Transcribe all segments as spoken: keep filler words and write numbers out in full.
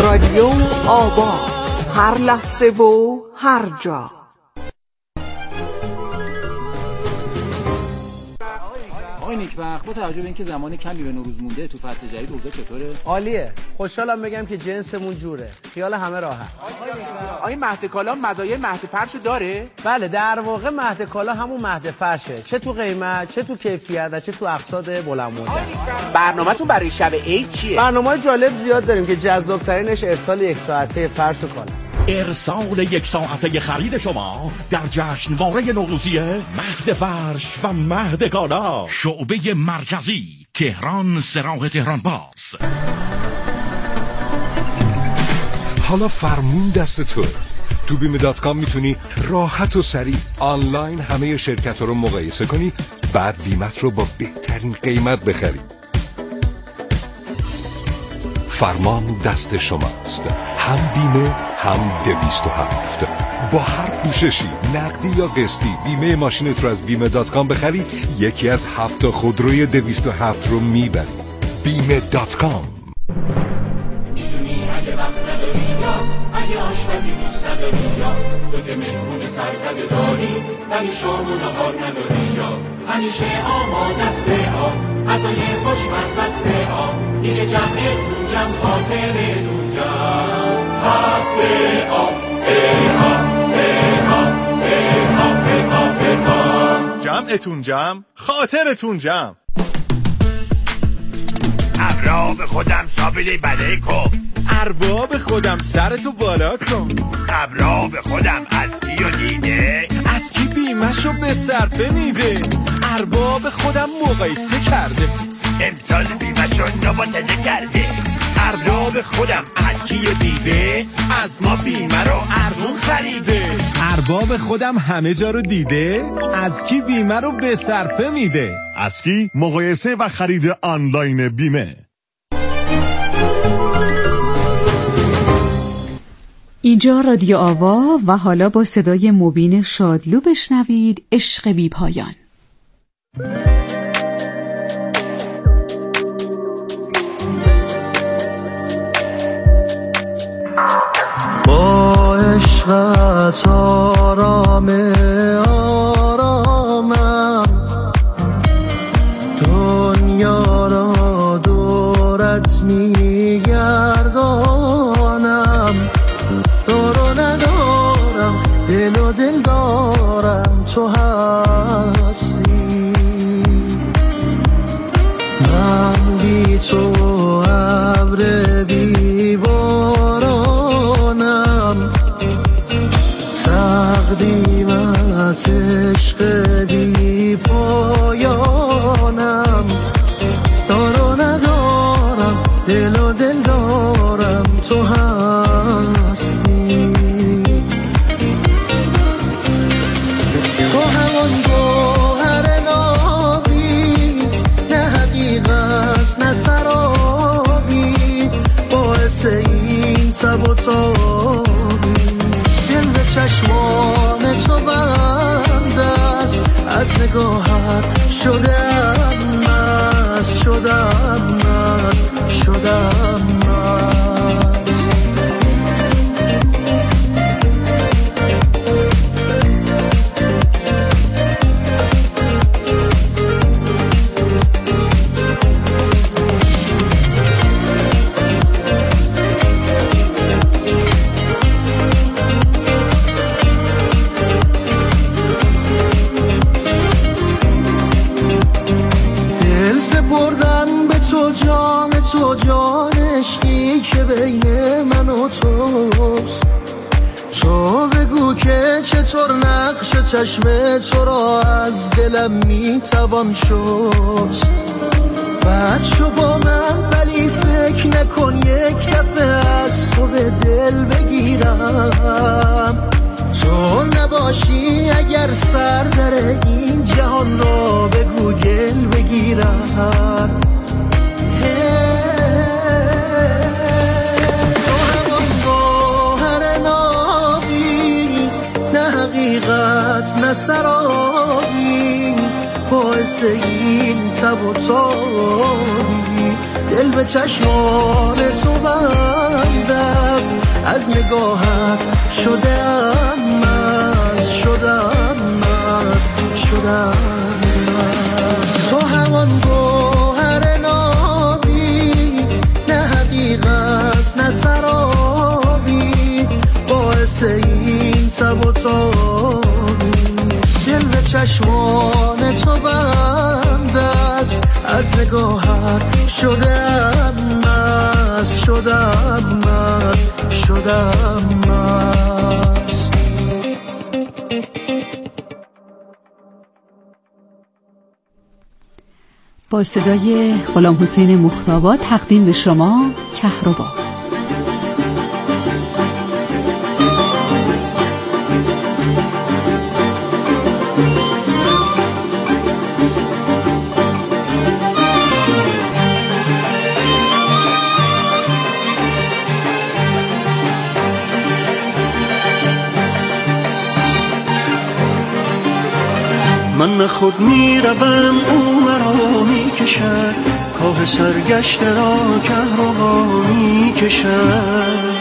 رادیو آوا، هر لحظه و هر جا. آقای نیکبخت، با توجه به اینکه زمان کمی به نوروز مونده تو فصل جدید اوضاع چطوره؟ عالیه. خوشحالم بگم که جنسمون جوره. خیال همه راحت. آقای مهد کالا مزایای مهد فرشو داره؟ بله، در واقع مهد کالا همون مهد فرشه. چه تو قیمت، چه تو کیفیت و چه تو اقساط بلند مدت. برنامه‌تون برای شب عید چیه؟ برنامه‌های جالب زیاد داریم که جذاب‌ترینش ارسال یک ساعته فرش و کالا. ارسال یک ساعته خرید شما در جشنواره نوروزی مهد فرش و مهد کالا، شعبه مرکزی، تهران، سراغ تهران باز. حالا فرمون دست تو. تو بیمه دات کام میتونی راحت و سریع آنلاین همه شرکت رو مقایسه کنی، بعد بیمت رو با بهترین قیمت بخری. فرمان دست شماست. هم بیمه هم دویست و هفت. با هر پوششی، نقدی یا قسطی، بیمه ماشینت رو از بیمه دات کام بخری، یکی از هفت خودروی دویست و هفت رو میبری. بیمه دات کام. میدونی اگه وقت نداری یا اگه آشپزی دوست نداری یا تو که مهمون سرزده داری ولی شام و نهار نداری یا همیشه آماده است به آب غذای خوشمزه است به آب دیگه جمعتون جمع خاطرتون جمع پس به آب به آب به آب به آب به آب به آب جمعتون جمع خاطرتون جمع. ارباب خودم سابیلی بله کن، ارباب خودم سرتو بالا کن. ارباب خودم از کیو دیده، از کی بیمشو به صرفه میده. ارباب خودم مقایسه کرده، امسال بیمشو نواتزه کرده. ارباب خودم از کیو دیده، از ما بیمه رو ارزون خریده. ارباب خودم همه جا رو دیده، از کی بیمه رو به صرفه میده. از کی مقایسه و خرید آنلاین بیمه. اینجا رادیو آوا و حالا با صدای مبین شادلو بشنوید عشق بی پایان. با عشقت آرام آرامم، دنیا را دورت میگردانم. دارو ندارم دل و دل دارم تو هستی. من بی تو ابر بی بارانم، تقدیمت عشق بی پایانم. دارو ندارم دل و دل دارم تو هستی. تو همون گوهر نابی، نه حقیقت نه سرابی، باعث این تب و تابی. دل به چشمان تو بند است، از نگاهت شدم مست، شدم مست، شدم مست. سپردن به تو جان تو، جان عشقی که بین من و توست. تو بگو که چطور نقش چشم تو را از دلم میتوان شست. بد شو با من ولی فکر نکن یک دفعه از تو به دل بگیرم. تو نباشی اگر سر در این جهان را به گوگل بگیرم. تو همون گوهر نابی، نه حقیقت نه سرابی، باعث این تب و تابی. دل به چشمان تو بنده نگاهت شدم مست، شدم مست، شدم مست. تو همان گوهر نابی، نه حقیقت نه سرابی، باعث این تب و تابی. جلوه چشمان تو بند است، از نگاهت شدم مست، شدم مست، شدم مست. با صدای غلام حسین مختابا تقدیم به شما کهربا. من نه خود می روم او مرا می کشد، کاه سرگشته را کهربا می کشد.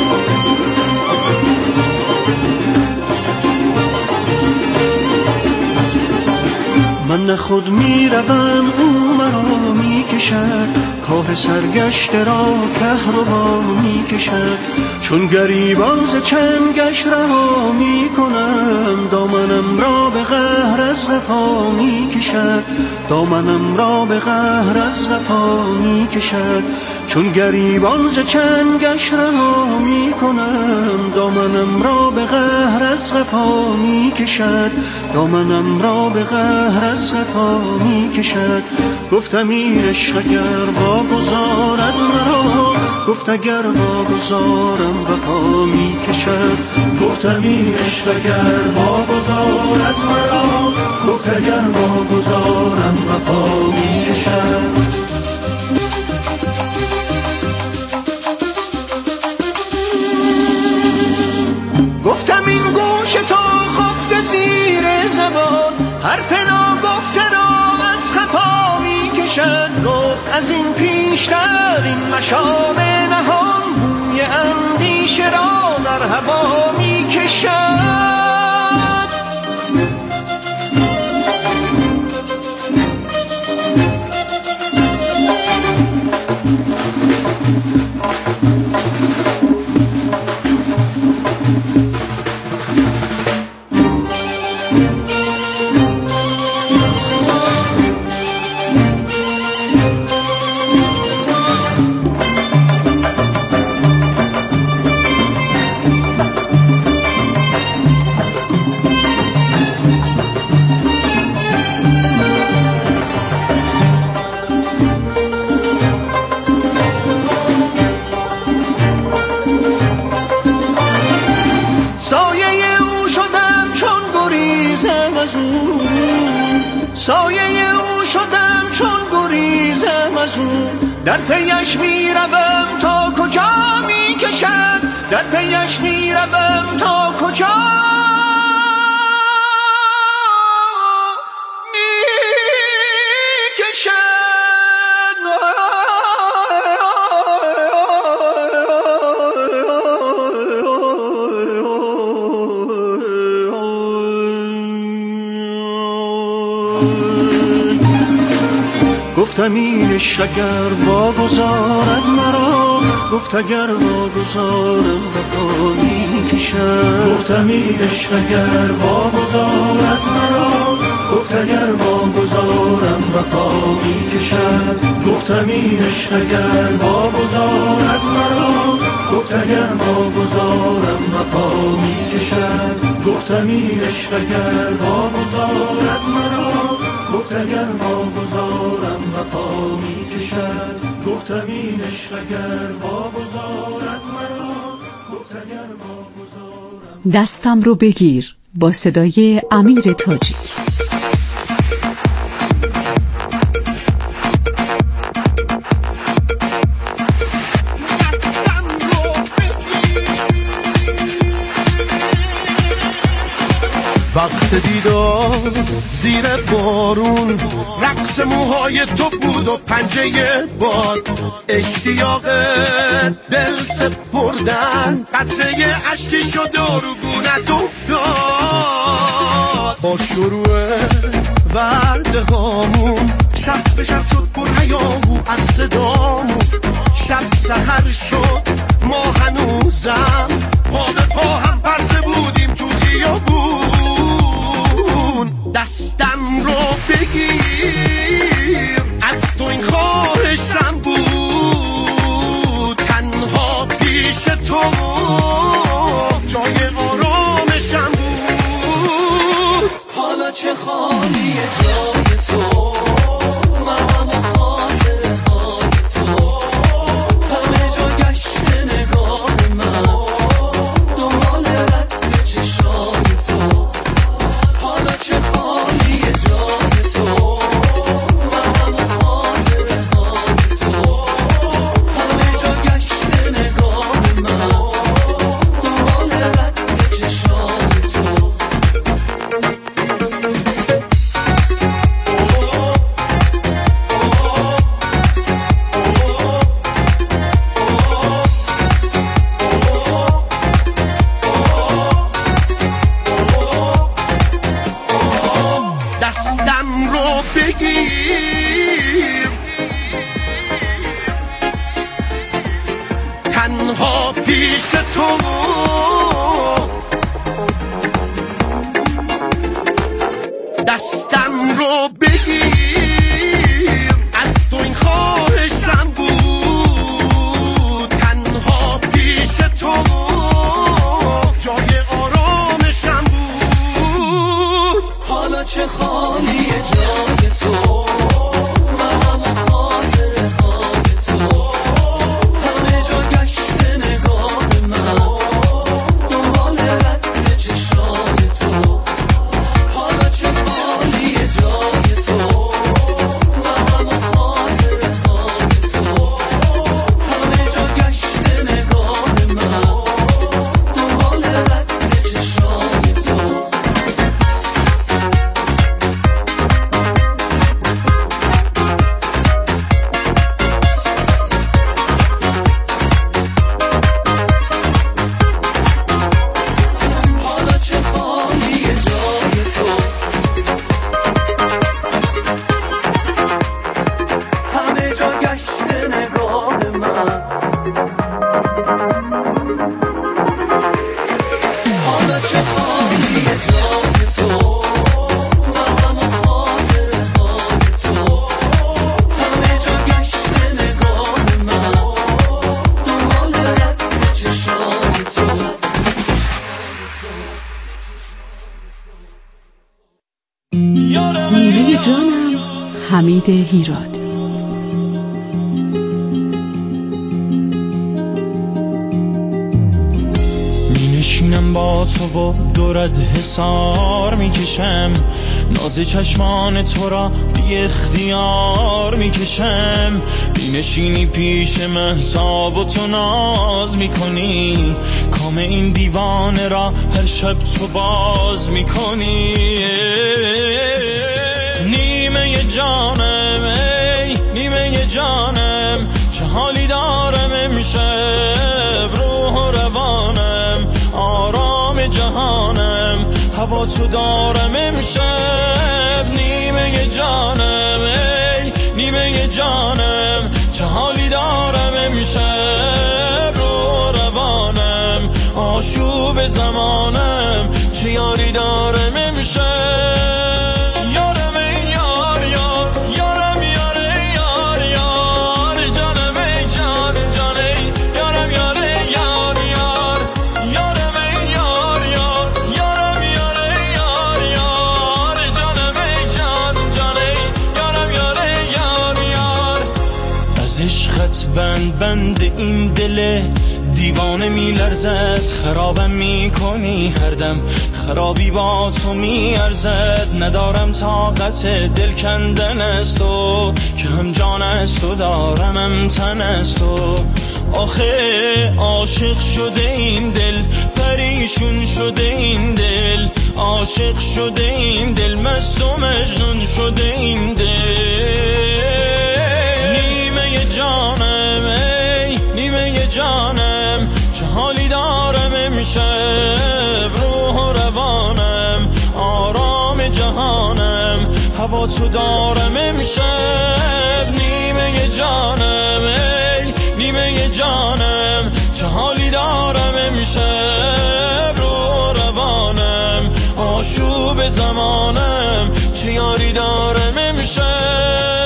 من نه خود می روم او مرا می کشد، کاه سرگشته را کهربا می کشد. چون گریبان ز چنگش رها می کنم، دامنم را به قهر از قفا می کشد، دامنم را به قهر از قفا می کشد. چون گریبان ز چنگش رها می کنم، دامنم را به قهر از قفا می کشد، دامنم را به قهر از قفا می کشد. گفتم این عشق اگر واگذارد مرا، گفت اگر واگذارم وفا می کشد. گفتم این عشق اگر واگذارد مرا، گفت اگر واگذارم وفا می کشد. گفتم این گوش تو خفته زیر زبان، حرف ناگفته را از خفا می کشد. گفت از این پیشتر این مشام نهان، بوی اندیشه را در هوا می کشد. سایه او شدم چون گریزم از او، در پیش می روم تا کجا می کشد، در پیش می روم تا کجا می کشد. گفتم این عشق اگر واگذارد مرا، گفت اگر واگذارم وفا می کشد. گفتم این عشق اگر واگذارد مرا، گفت اگر واگذارم وفا می کشد. گفتم این عشق اگر واگذارد مرا، گفت اگر واگذارم وفا می کشد. گفتم این عشق اگر واگذارد مرا، گفت اگر واگذارم وفا می کشد. گفتم این عشق اگر واگذارد مرا، گفت اگر واگذارم. دستم رو بگیر با صدای امیر تاجی. وقت دیدار زیر بارون، رقص موهای تو بود و پنجه باد، اشتیاق دل سپردن، قطره عشقی شد و رو گونت افتاد. با شروع ورده هامون شب به شب شد پر هیاهو از صدامون، شب سحر شد ما هنوزم پا به پا هم پرسه بودیم تو خیابون. دستم رو بگیر از تو این خواهشم بود، تنها پیش تو جای آرامشم بود. حالا چه خالیه جای تو، منم و خاطره های تو، همه جا گشت نگاه من دنبال رد چشای تو. حالا چه خالیه جای تو، منم و خاطره های تو، همه جا گشت نگاه من دنبال رد چشای تو. دستم رو بگیر تنها پیش تو، دستم رو بگیر از تو این خواهشم بود، تنها پیش تو جای آرامشم بود. حالا چه خالیه جای تو، منم و خاطره های تو، همه جا گشت نگاه من دنبال رد چشای تو. حالا چه خالیه جای تو، منم و خاطره های تو، همه جا گشت نگاه من دنبال رد چشای تو. حالا چه خالیه جای تو، همه جا گشت نگاه من. حالا چه خالیه جای تو، منم و خاطره های تو، همه جا گشت نگاه من دنبال رد چشای تو. نیمه جانم حمید هیراد. می نشینم با تو و دورت حسار میکشم، ناز چشمان تو را بی اختیار میکشم. می نشینی پیش مهتاب و تو ناز میکنی، کام این دیوانه را هر شب تو باز میکنی. نیمه جانم ای نیمه جانم، چه حالی دارم امشب، روح و روانم آرام جهانم، هوا تو دارم امشب. نیمه جانم ای نیمه جانم، چه حالی دارم امشب، روح و روانم آشوب زمانم، چه یاری دارم امشب. بند بند این دل دیوانه می لرزد، خرابم می کنی هر دم، خرابی با تو می ارزد. ندارم طاقت دل کندن از تو، که هم جان از تو دارم هم تن از تو. آخه عاشق شده این دل، پریشان پریشون شده این دل، عاشق شده این دل، مست و مجنون شده این دل. نیمه جانم ای نیمه جانم، چه حالی دارم امشب، روح و روانم آرام جهانم، هوا تو دارم امشب. نیمه جانم ای نیمه جانم، چه حالی دارم امشب، روح و روانم آشوب زمانم، چه یاری دارم امشب.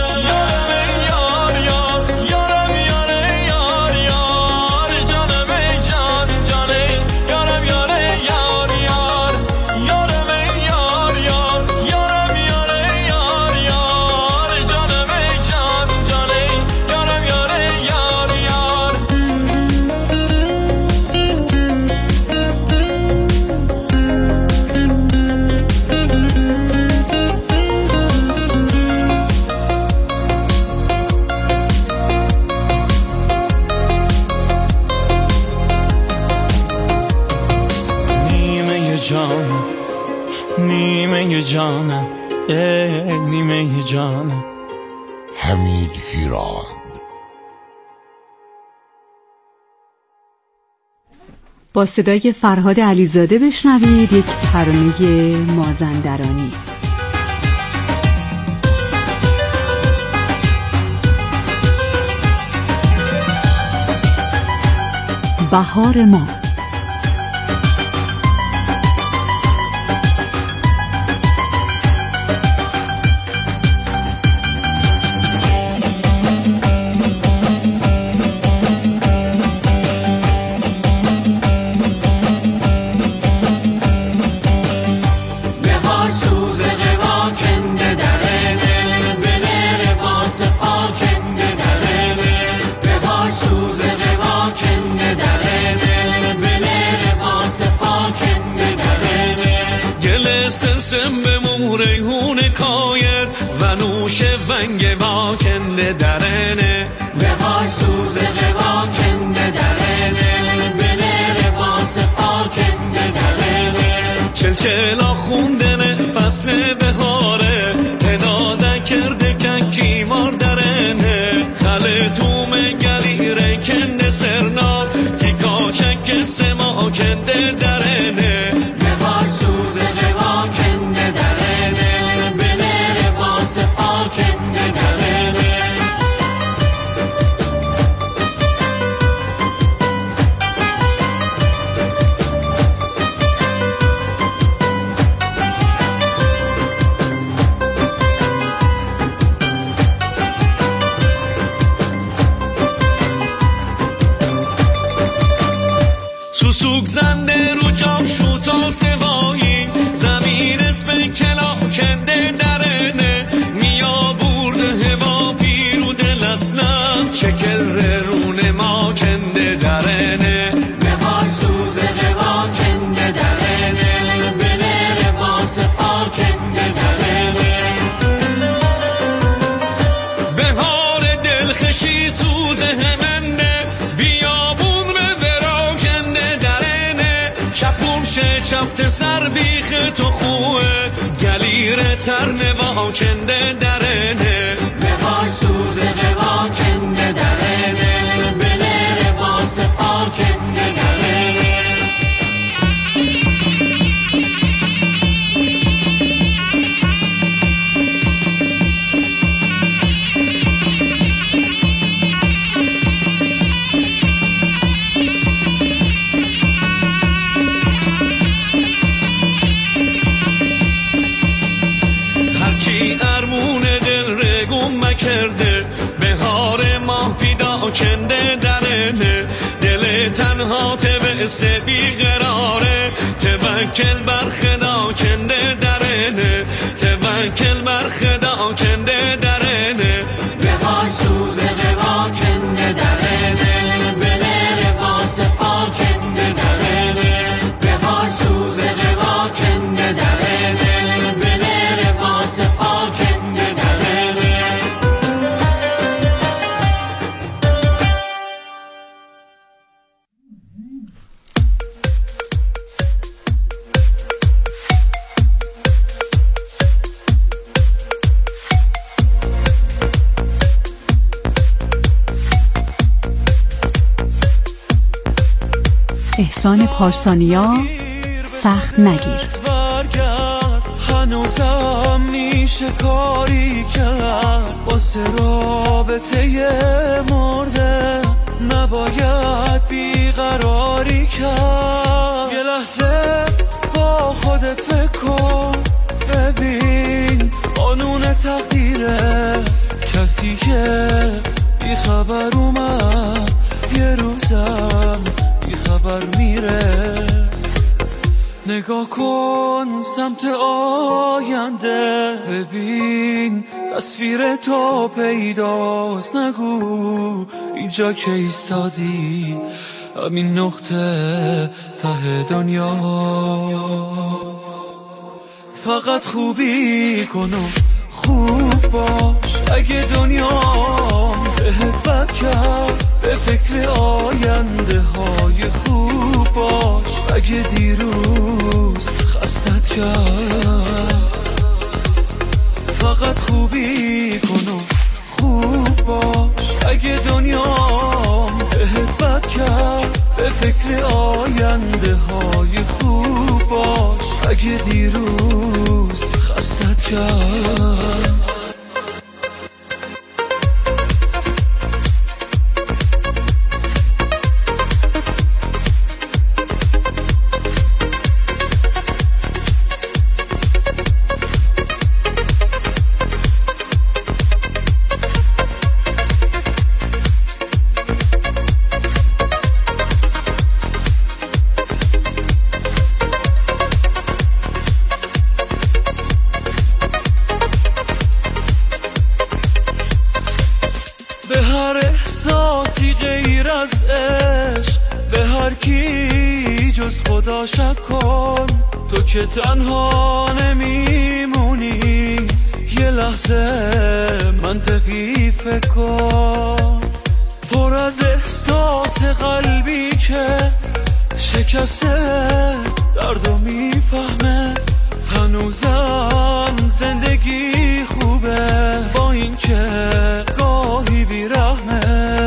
نیمه جانم ای نیمه جانم. حمید هیراد. با صدای فرهاد علیزاده بشنوید یک ترانه مازندرانی. بهار ما. سم به موریهون کایر و نوش ونگ واکنده درنه، بهار سوز واکنده درنه، بله لباس فاکنده درنه. چلچلا خوندنه فصل بهاره، تناده کرده کنکی مار درنه. خله توم گلیره کنده سرنار، تیکا چک سما کنده درنه. بهار سوز واکنده درنه، بله لباس فاکنده درنه. سوسوک زنده رو جام شوتا سوایی، زمین اسم کلا کنده درنه. میا برده هوا پیرو دل اسناس، شکل رونه ما کنده درنه. بهار سوز هوا کنده درنه، بله لباس فاکنده درنه. بهار دلخشی سوز همنده، بیابون به ورا کنده درنه. چپون شه چفت سر بیخ تو خوه، گلیر ترنه با کنده درنه. بهار سوز هوا کنده درنه، بله لباس فاکنده درنه. کرده بهار ماه پیدا کنده درنه. دل تنها تبسه بیقراره، توکل بر خدا کنده درنه. توکل بر خدا کنده درنه. بهار سوز هوا کنده درنه، بله لباس فاکنده درنه. بهار سوز هوا کنده درنه، بله لباس فاکنده درنه. احسان پارسانیا، سخت نگیر. هنوزم میشه کاری کرد واسه رابطه مرده، نباید بیقراری کرد. یه لحظه با خودت فکر کن، ببین قانون تقدیره، کسی که بی خبر اومد یه روزم بی خبر میره. نگاه کن سمت آینده، ببین تصویر تو پیداست. نگو اینجا که ایستادی همین نقطه ته دنیا. فقط خوبی کن و خوب باش، اگه دنیا بهت بد کرد به فکر آینده های خوب باش. اگه دیروز خستت کرد فقط خوبی کن و خوب باش، اگه دنیا بهت بد کرد به فکر آینده های خوب باش. اگه دیروز خستت کرد شک کن، تو که تنها نمیمونی. یه لحظه منطقی فکر کن، پر از احساس قلبی که شکسته دردو میفهمه. هنوزم زندگی خوبه با این که گاهی بیرحمه.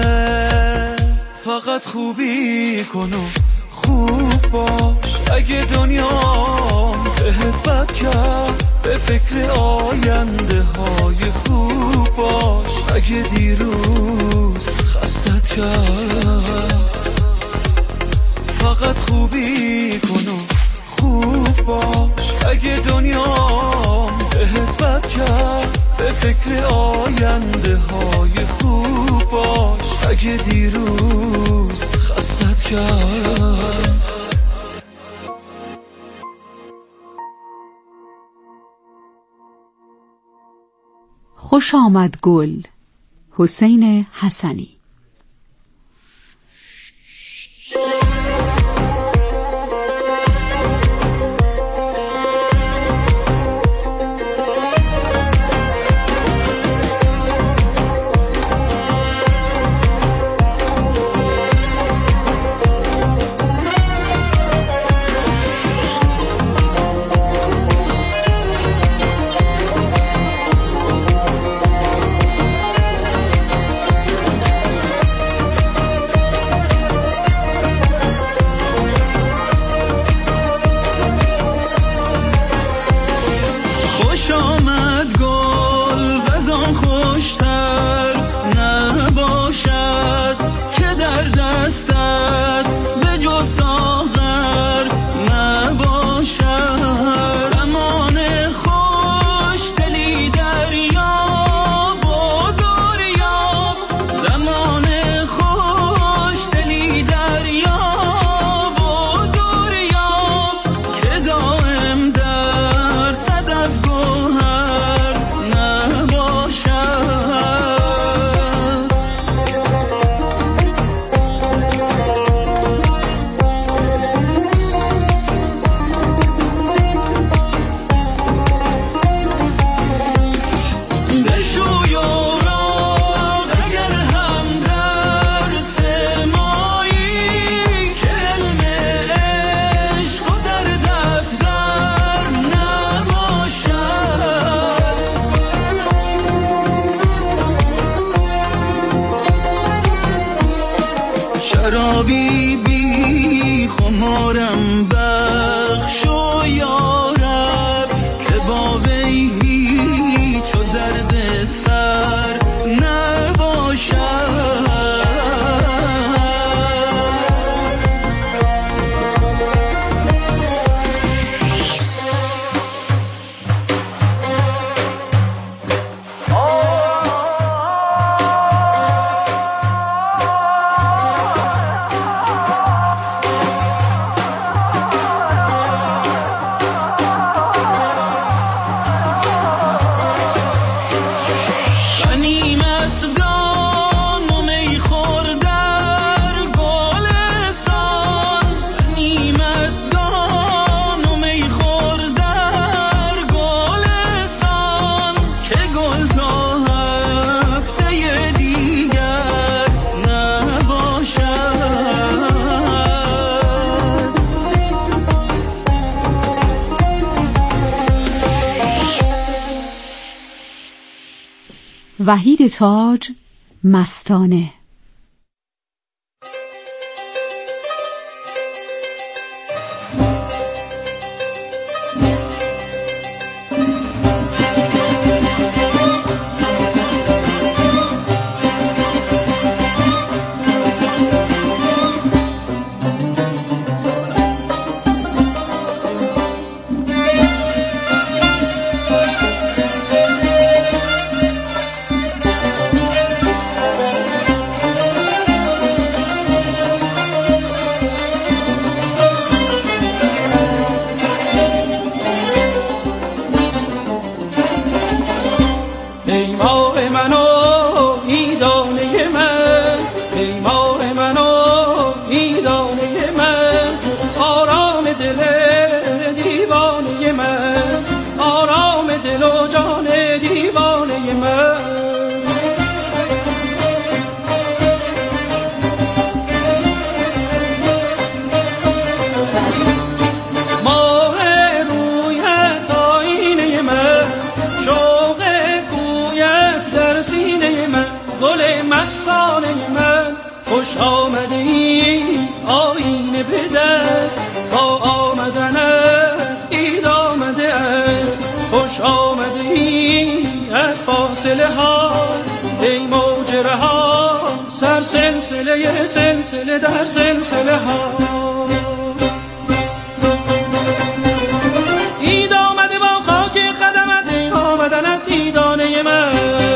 فقط خوبی کن و خوب باش، اگه دنیا بهت بد کرد به فکر آینده های خوب باش. اگه دیروز خستت کرد فقط خوبی کن و خوب باش، اگه دنیا بهت بد کرد به فکر آینده های خوب باش. اگه دیروز خستت کرد خوش آمد گل، حسین حسنی. وحید تاج، مستانه. خوش آمده ای آینه به دست، با آمدنت عید آمده است. خوش آمده ای از فاصله ها ای موج رها، سر سلسله سلسله در سلسله ها. عید آمده با خاک قدمت ای آمدنت عیدانه من.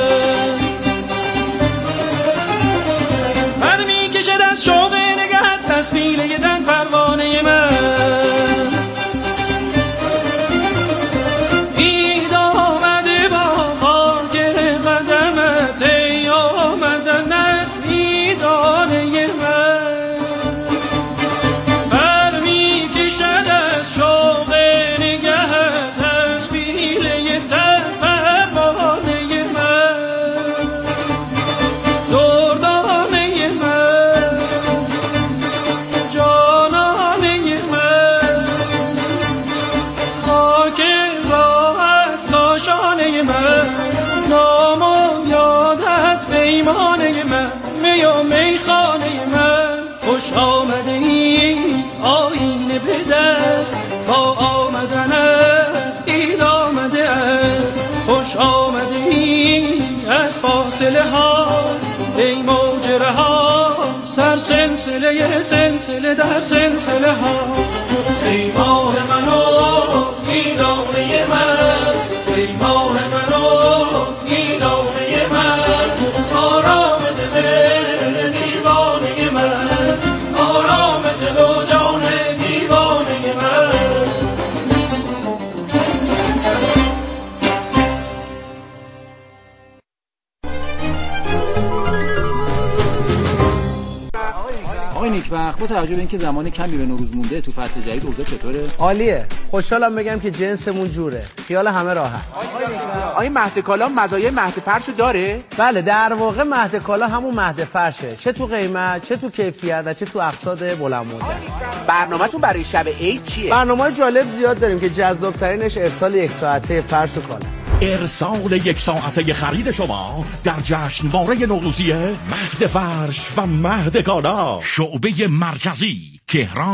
از شوق نگهت از پیله تن پروانه من. عید آمده با خاک قدمت ای آمدنت عیدانه من. برمی کشد از شوق نگهت از پیله تن پروانه من. دردانه من، نام و یادت پیمانه من، می و میخانه من. خوش آمده ای آینه به دست، با آمدنت عید آمده است. خوش آمده ای از فاصله ها ای موج رها، سر سلسله سلسله در سلسله ها. ای ماه منو عیدانه من، ای ماه منو عیدانه من. آرام دل دیوانه من، آرام دل و جان دیوانه من. آقای نیکبخت، با توجه به اینکه زمان کمی به نوروز مونده تو فصل جدید اوضاع چطوره؟ عالیه. خوشحالم بگم که جنسمون جوره. خیال همه راحت. آیا مهد کالا مزایای مهد فرش داره؟ بله، در واقع مهد کالا همون مهد فرشه، چه تو قیمت، چه تو کیفیت و چه تو اقساط بلند مدت. برنامه‌تون برای شب عید چیه؟ برنامه‌های جالب زیاد داریم که جذاب‌ترینش ارسال یک ساعته فرش و کالا. ارسال یک ساعته خرید شما در جشنواره نوروزی مهد فرش و مهد کالا، شعبه مرکزی تهران.